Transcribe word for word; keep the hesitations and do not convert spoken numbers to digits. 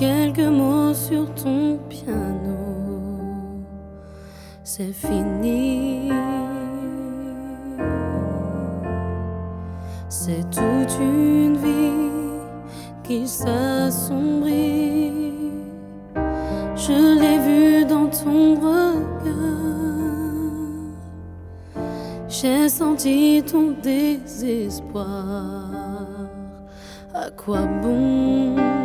quelques mots sur ton piano, c'est fini. C'est toute une vie qui s'assombrit. Je l'ai vu dans ton regard, j'ai senti ton désespoir. À quoi bon